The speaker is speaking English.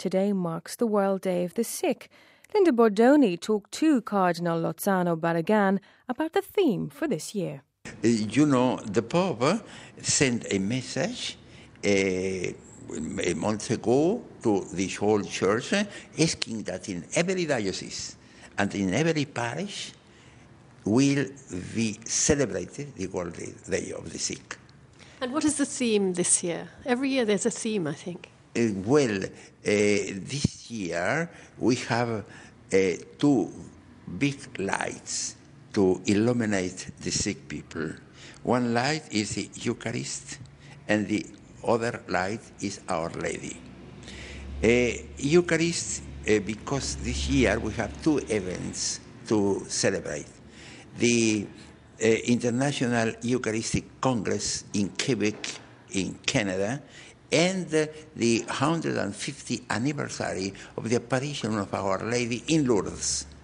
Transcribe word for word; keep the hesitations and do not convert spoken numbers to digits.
today marks the World Day of the Sick. Linda Bordoni talked to Cardinal Lozano Barragan about the theme for this year. You know, the Pope sent a message uh, a month ago to the whole church asking that in every diocese and in every parish will be celebrated the World Day of the Sick. And what is the theme this year? Every year there's a theme, I think. Uh, well, uh, this year we have uh, two big lights to illuminate the sick people. One light is the Eucharist, and the other light is Our Lady. Uh, Eucharist, uh, because this year we have two events to celebrate. The uh, International Eucharistic Congress in Quebec, in Canada, and uh, the one hundred fiftieth anniversary of the apparition of Our Lady in Lourdes.